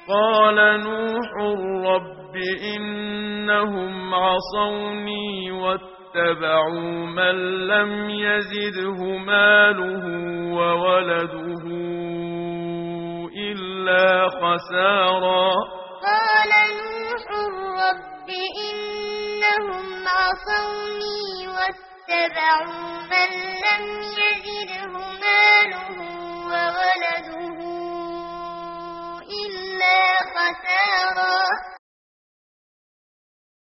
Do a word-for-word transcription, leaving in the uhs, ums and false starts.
قال نوح رب إنهم عصوني واتبعوا من لم يزده ماله وولده إلا خسارا. قال نوح رب إنهم عصوني واتبعوا من لم يزده ماله